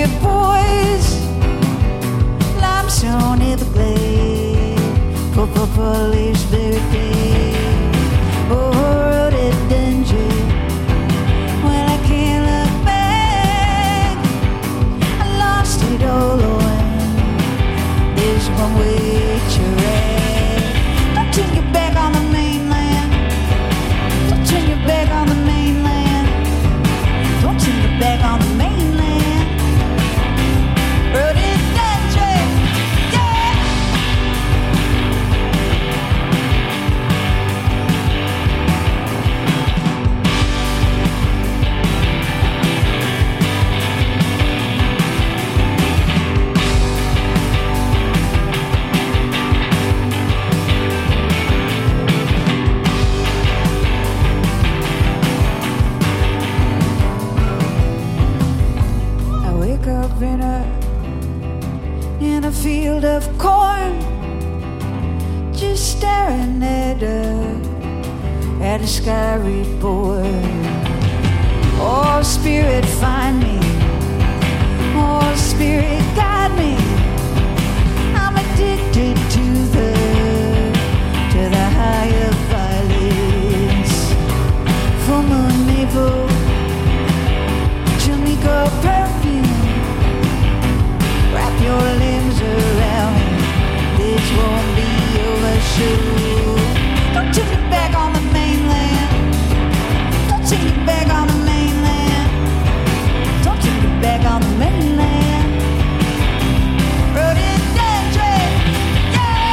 boys, limestone Everglade, polish barricade, danger. Well, I can't look back. I lost it all on this one-way track. Don't turn your back on the mainland. Don't turn your back on the mainland. Don't turn your back on the mainland. In a field of corn, just staring at a sky reborn. Oh, spirit, find me. Oh, spirit, guide me. I'm addicted to the higher violence. Full moon maple, Jamaica perfume. Wrap your limbs around me. This won't be overshoot. Don't turn your back on the mainland. Don't turn your back on the mainland. Don't turn your back on the mainland. Rhododendron, yeah.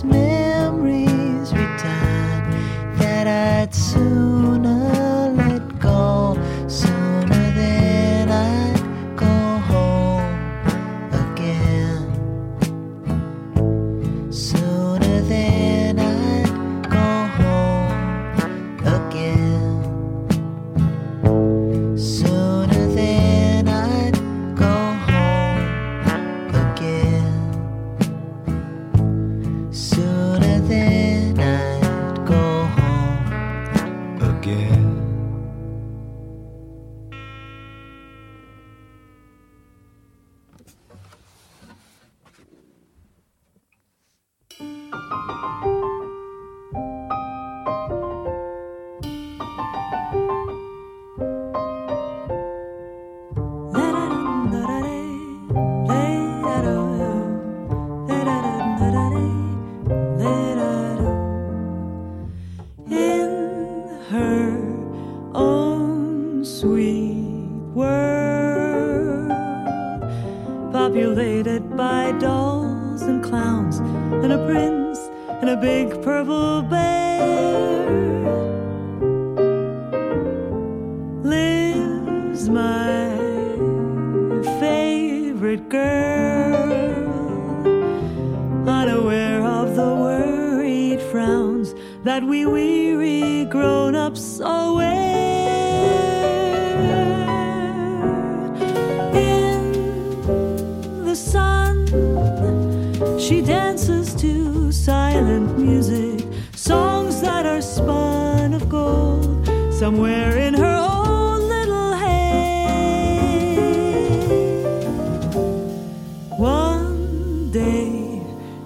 those memories return, that I'd sooner let go, sooner than I'd go home again, sooner than I'd go home again, sooner than I'd go home again, sooner than I'd go home again. In her own sweet world, populated by dolls and clowns and a prince and a big purple bear, lives my favorite girl, unaware of the worried frowns that we weary grown-ups all wear. In the sun, she dances to silent music, songs that are spun of gold, somewhere in her own little head. One day,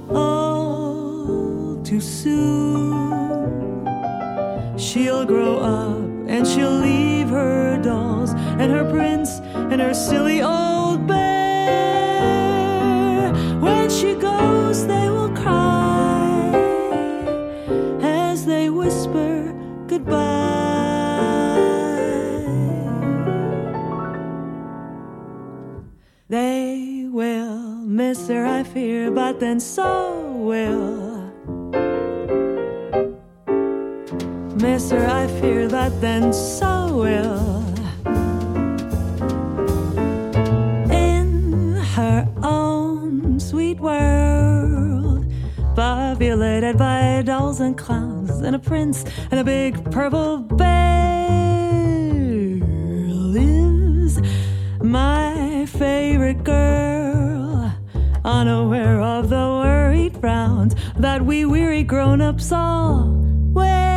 all too soon, she'll grow up and she'll leave her dolls and her prince and her silly old bear. When she goes, they will cry as they whisper goodbye. They will miss her, I fear, but then so will. Miss her, I fear, but then so will. In her own sweet world, populated by dolls and clowns and a prince and a big purple bear, lives my favorite girl, unaware of the worried frowns that we weary grown-ups all wear.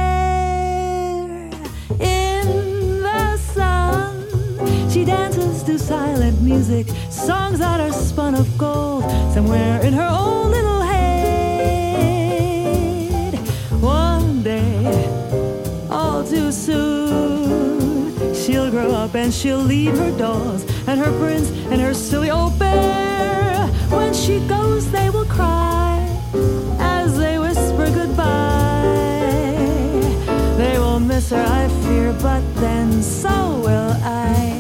In the sun, she dances to silent music, songs that are spun of gold, somewhere in her own little head. One day, all too soon, she'll grow up and she'll leave her dolls and her prince and her silly old bear. When she goes, they will cry as they whisper goodbye. They will miss her, I fear, but then so will I.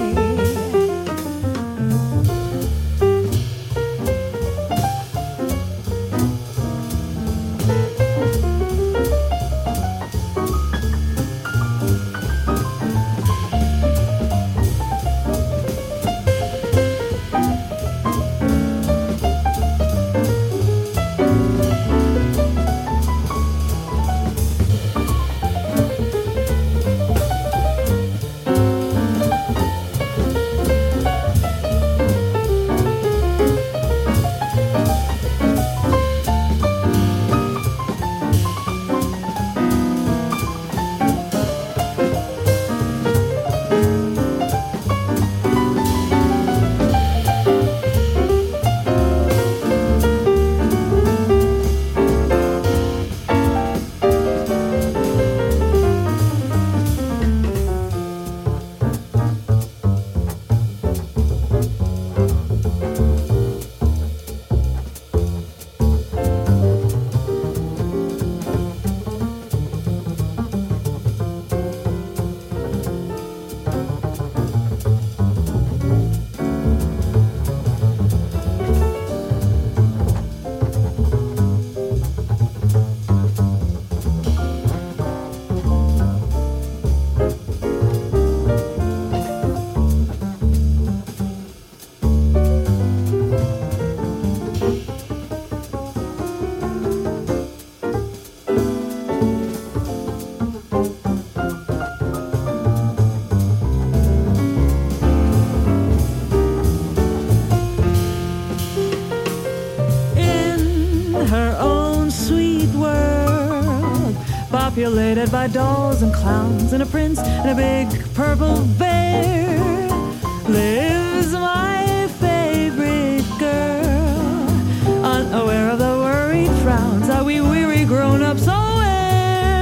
her own sweet world, populated by dolls and clowns and a prince and a big purple bear, lives my favorite girl, unaware of the worried frowns that we weary grown-ups all wear.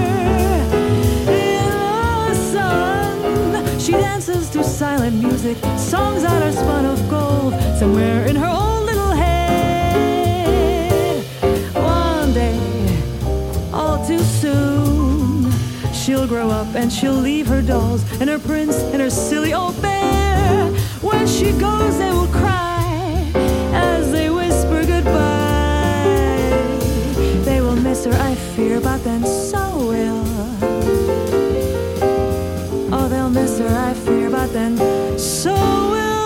In the sun, she dances to silent music, songs that are spun of gold, somewhere in her own little head. One day, all too soon, she'll grow up and she'll leave her dolls and her prince and her silly old bear. When she goes, they will cry as they whisper goodbye. They will miss her, I fear, but then so will. Oh, they'll miss her, I fear, but then so will I.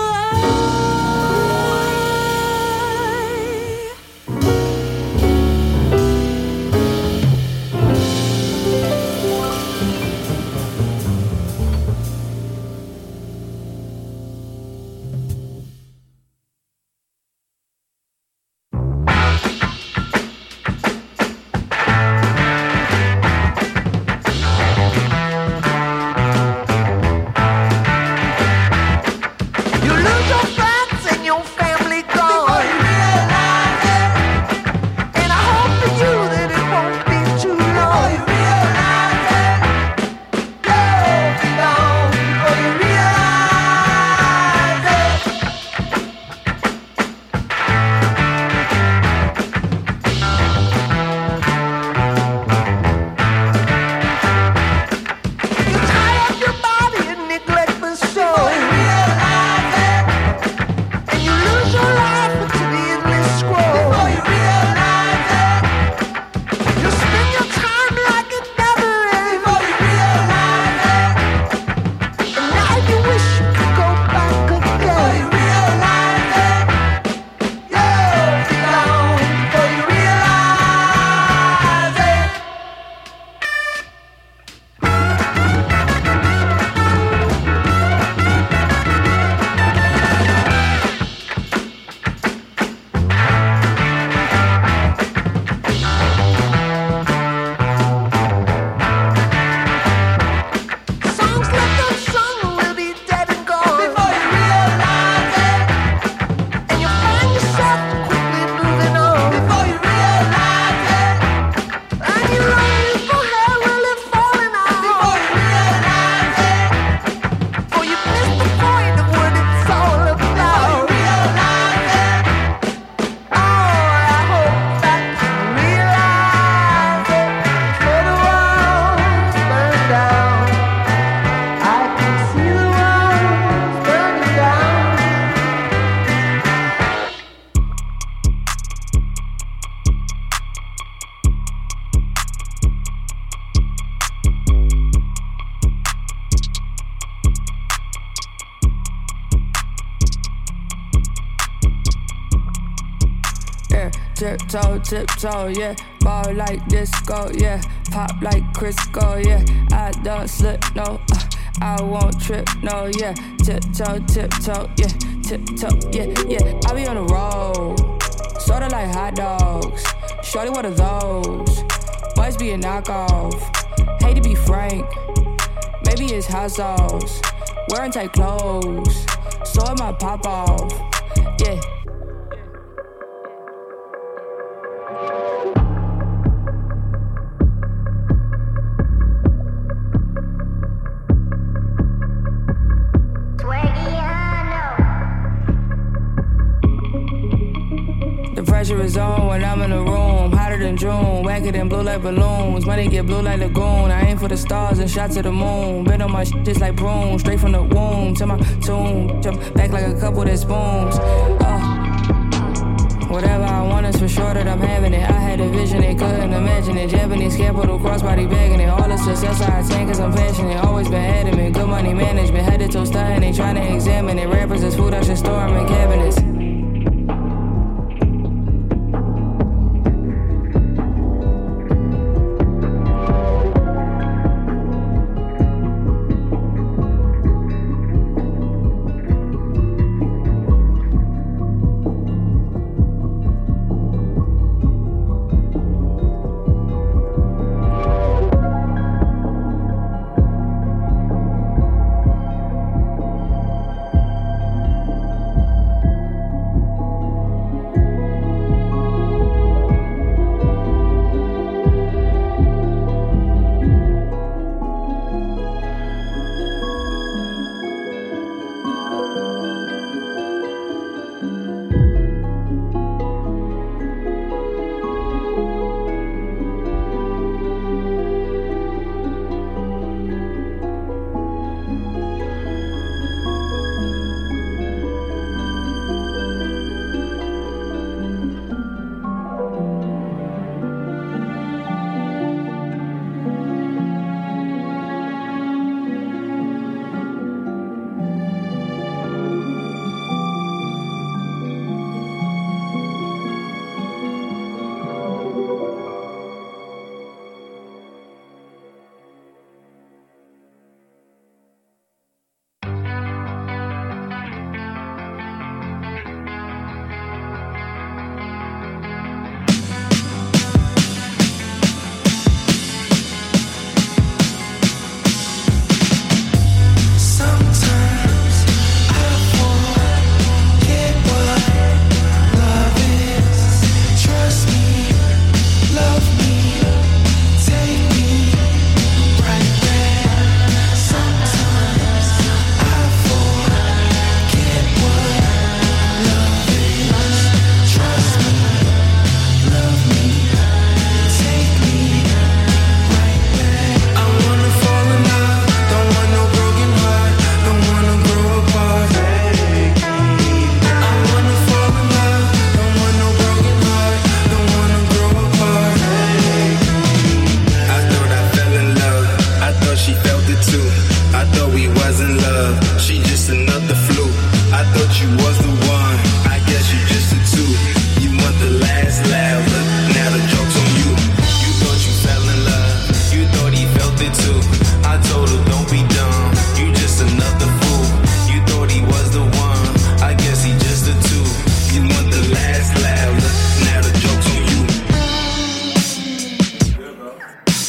Tiptoe, yeah. Ball like disco, yeah. Pop like Crisco, yeah. I don't slip, no. I won't trip, no, yeah. Tiptoe, yeah. Tiptoe, yeah. I be on the road, sorta like hot dogs. Shorty, what are those? Boys be a knockoff. Hate to be frank, maybe it's hot sauce. Wearing tight clothes, so it might pop off, yeah. Pressure is on when I'm in the room. Hotter than June, wacker than blue like balloons. Money get blue like lagoon. I aim for the stars and shot to the moon. Been on my shit just like prunes. Straight from the womb to my tomb. Jump back like a couple that spoons. Whatever I want is for sure that I'm having it. I had a vision, they couldn't imagine it. Japanese capital, crossbody bagging it. All the success I attain cause I'm passionate. Always been adamant, good money management. Head to toe stunting, they trying to examine it. Rappers is food, I should store them in cabinets.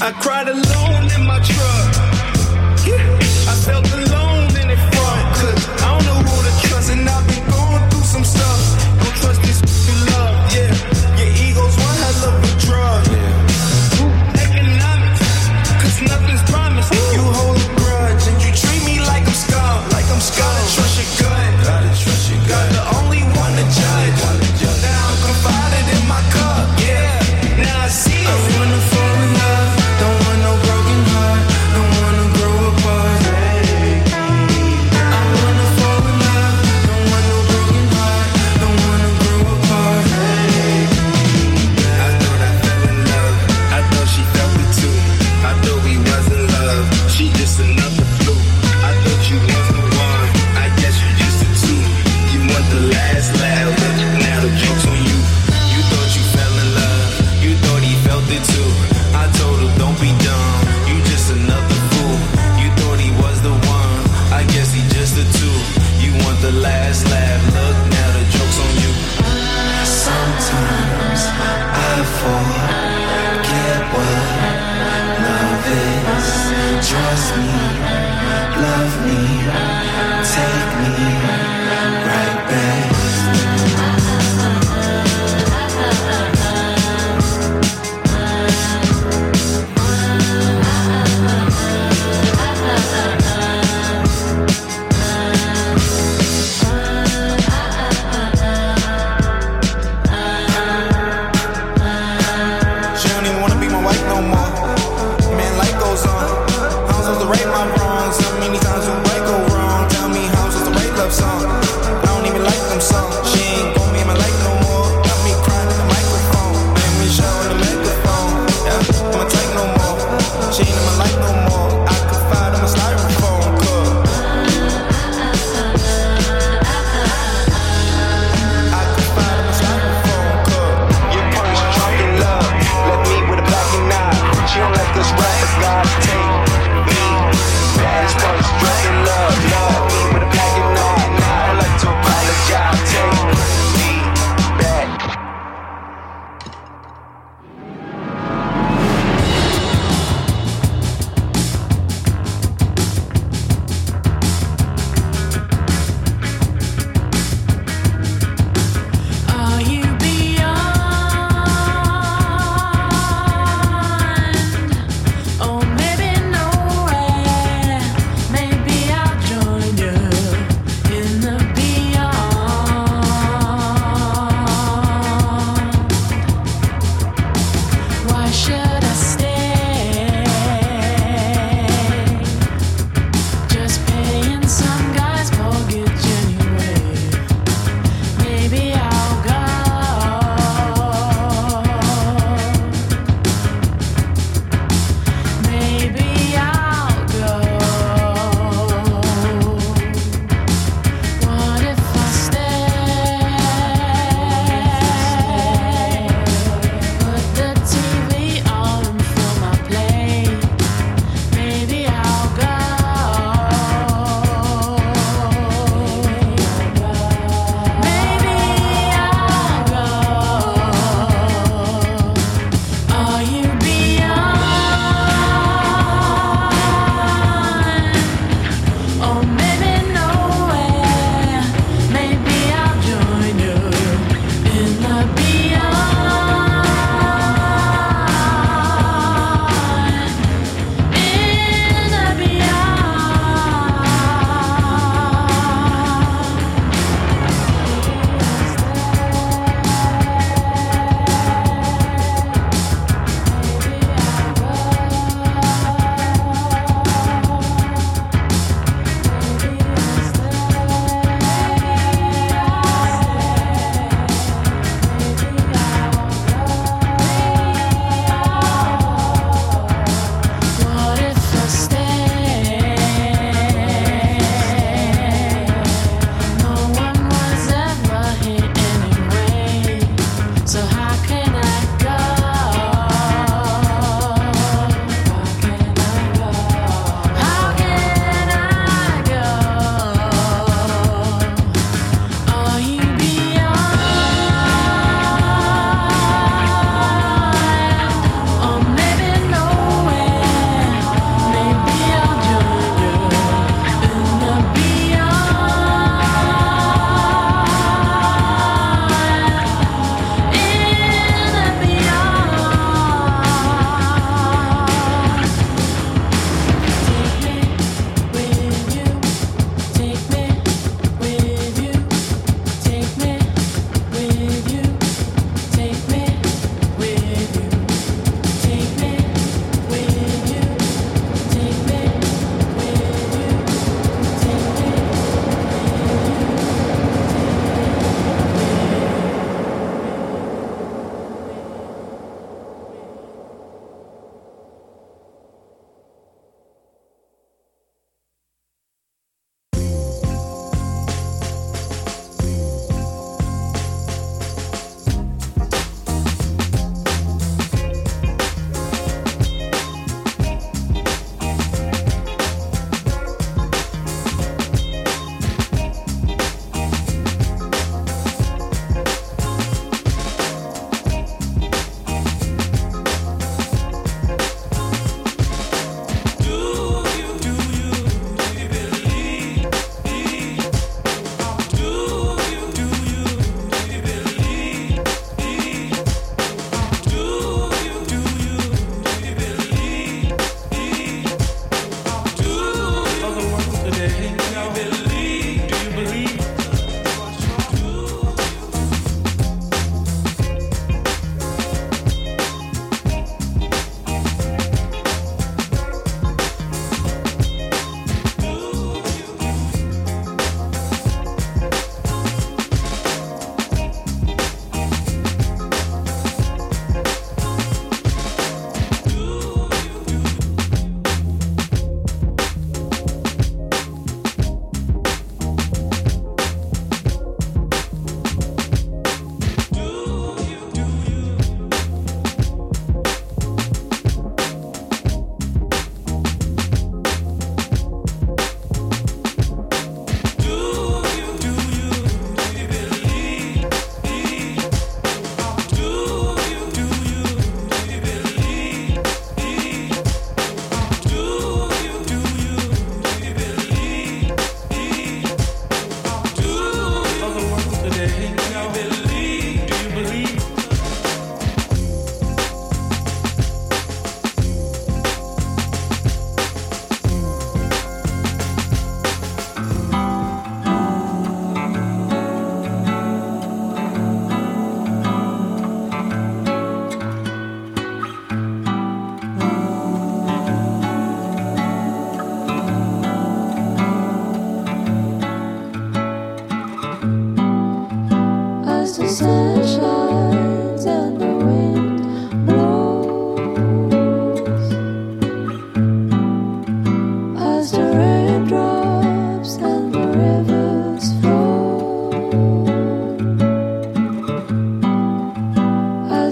I cried alone in my truck. Yeah, I felt alone in the front. Cause I don't know who to trust, and I've been going through some stuff. Don't trust this love, yeah. Your ego's one hell of a drug. Yeah. Economics, cause nothing's promised. You hold a grudge and you treat me like I'm scum. Like I'm scum. Gotta trust your gut. Gotta trust your gut. Got the only one to judge. Now I'm confided in my cup, yeah. Now I see it. I wanna fall in love. Don't want no broken heart. Don't wanna grow apart. I wanna fall in love. Don't want no broken heart. Don't wanna grow apart. I thought I fell in love. I thought she felt it too. I thought we was in love. She just another fluke. I thought you was the one. I guess you just a two. You want the last laugh, but now the joke's on you. You thought you fell in love. You thought he felt it too. I told him don't be dumb. You just another fool. You thought he was the one. I guess he just a two. You want the last laugh. Look, now the joke's on you. Sometimes I forget what love is. Trust me, love me, take me right back. She don't even wanna be my wife no more. Man, life goes on. I was supposed to rape my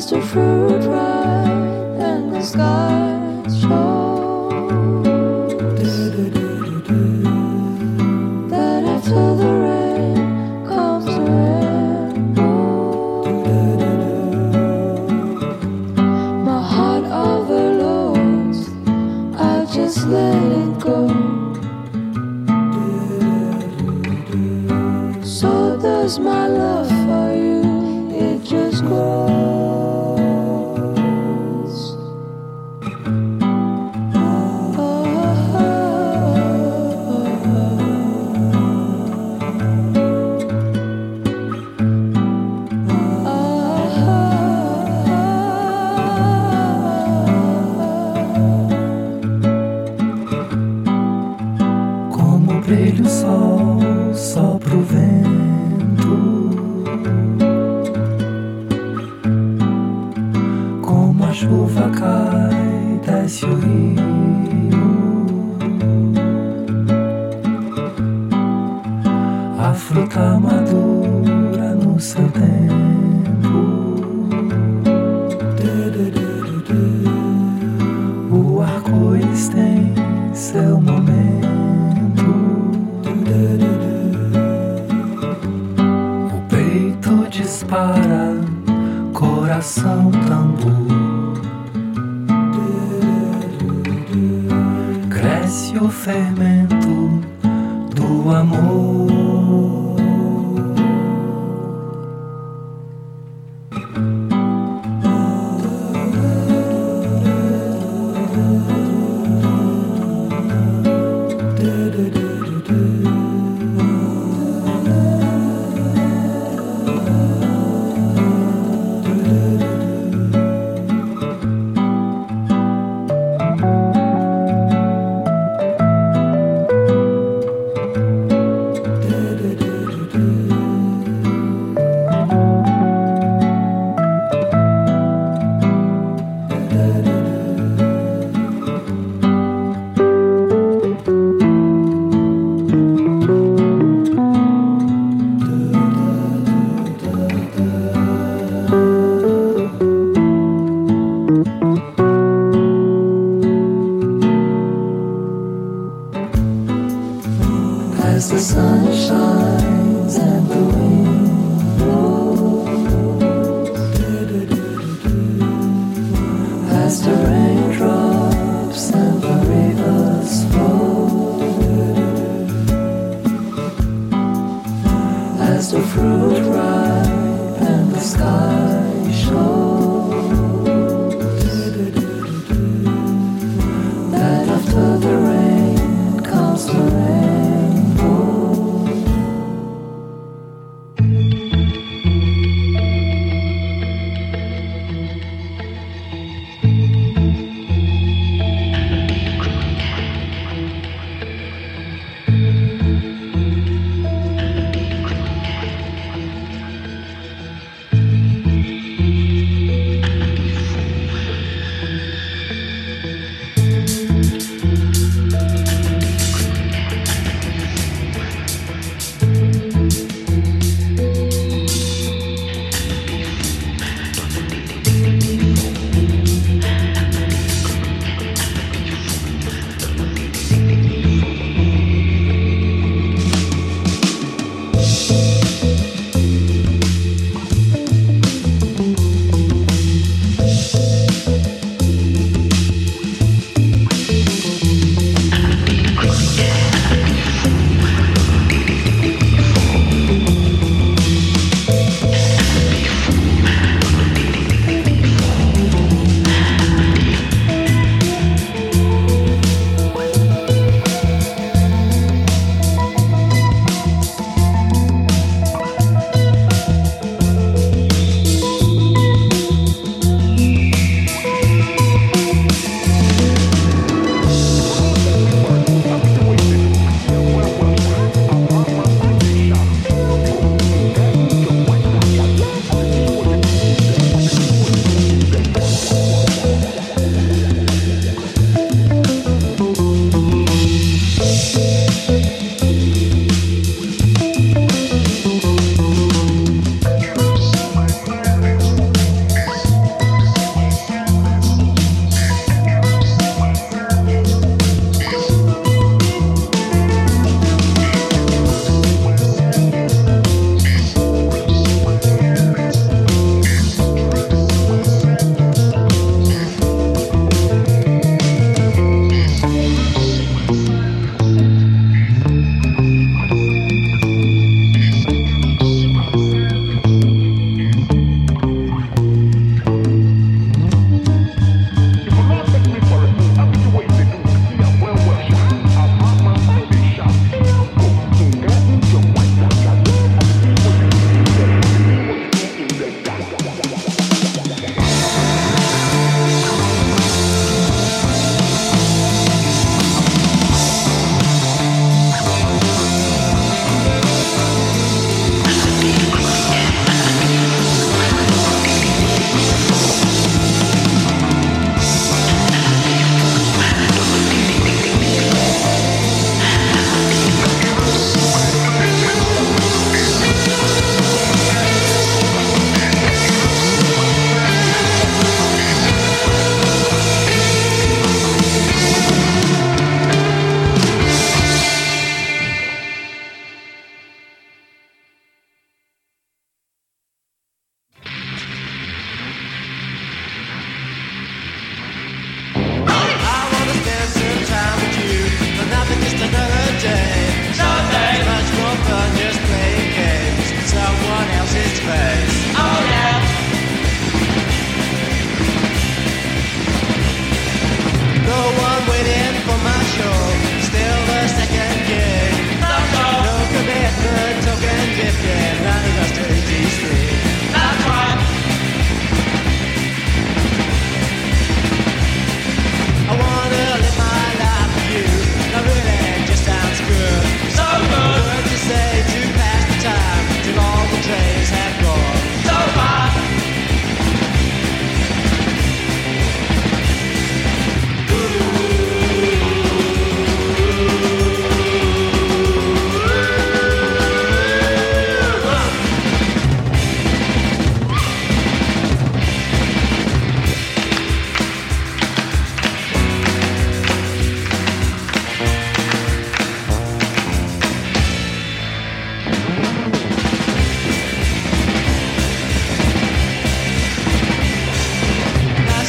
Just a fruit ripe and the skies show that after the rain comes the rainbow. My heart overloads, I just let it go. So does my love for you, it just grows. Como brilha o sol, sopra o vento. Como a chuva cai, desce o rio. A fruta madura no seu tempo. O arco-íris tem seu momento. O peito dispara, coração tambor. Cresce o fermento do amor. As the sun shines and the wind blows, as the